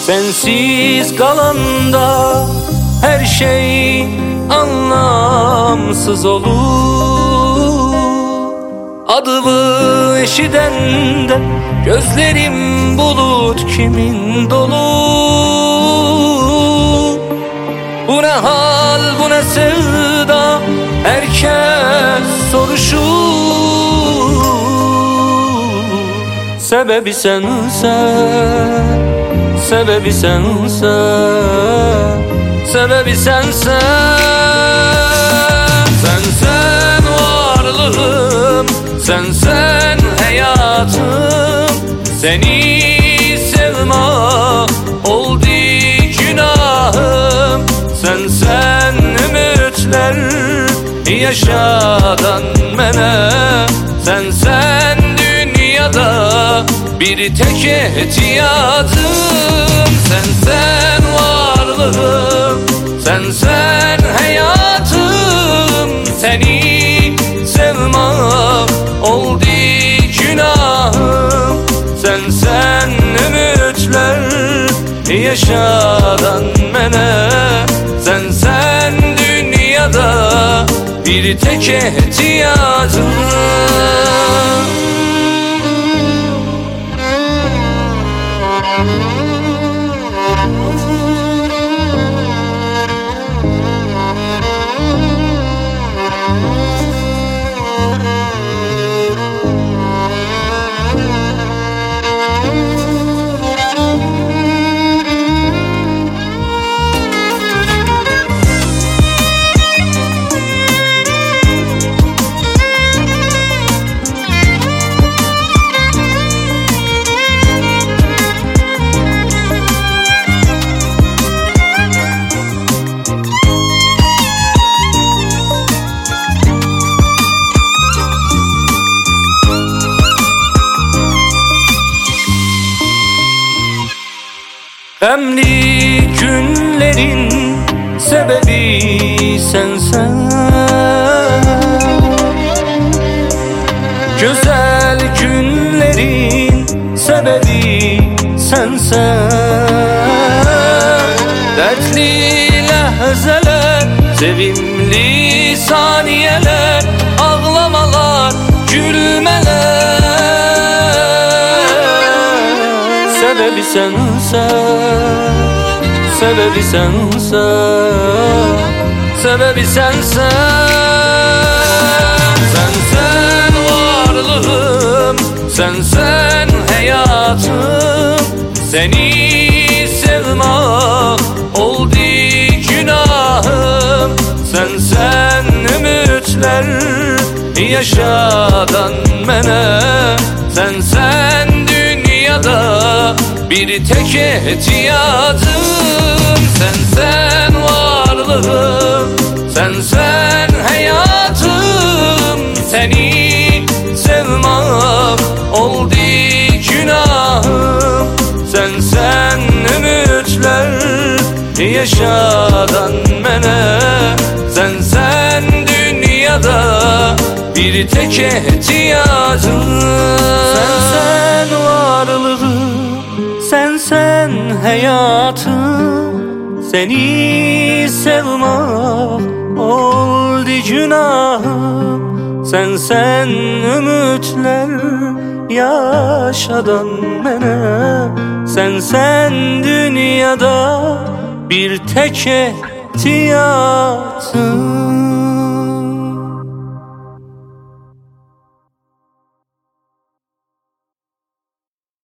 Sensiz kalanda her şey anlamsız olur. Adımı eşidende gözlerim bulut kimin dolu. Bu ne hal, bu ne sevda, herkes soruşur. Sebebi sensen, sebebi sensen, sebebi sensen. Sensen varlığım, sensen hayatım. Seni sevmek oldu günahım. Sensen ümitler yaşadan mene. Sensen dünyada bir tek ehtiyadım. Sensen varlığım, sensen hayatım. Seni sevmek oldu günahım. Sensen ümitler yaşadan mene. Sensen dünyada bir tek ihtiyacım. Emli günlerin sebebi sensen. Güzel günlerin sebebi sensen. Dertli lehzeler, sevimli saniyeler, ağlamalar, gülmeler. Sebebi sensen, sebebi sensen, sebebi sensen. Sensen varlığım, sensen hayatım. Seni sevmek oldu günahım. Sensen ümitler yaşadan mene. Sensen dünyada bir tek ihtiyacım. Sensen varlığım, sensen hayatım. Seni sevmek oldu günahım. Sensen ümitler yaşadan mene. Sensen dünyada bir tek ihtiyacım. Sensen varlığım, sensen hayatım. Seni sevmek oldu günahım. Sensen ümitler yaşadan mene. Sensen dünyada bir tek ihtiyacım.